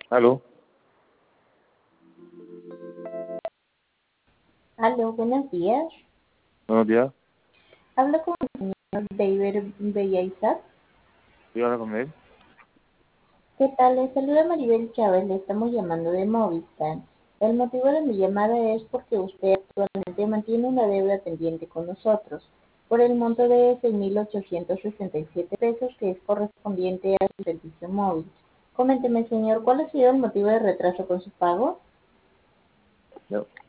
Aló, Aló, buenos días. buenos días. Hablo con el señor David Bellaiza. ¿Sí habla con él? ¿Qué tal? Le saluda Maribel Chávez, le estamos llamando de Movistar. El motivo de mi llamada es porque usted actualmente mantiene una deuda pendiente con nosotros por el monto de 6.867 pesos que es correspondiente a su servicio móvil. Coménteme, señor, ¿cuál ha sido el motivo de retraso con su pago? No.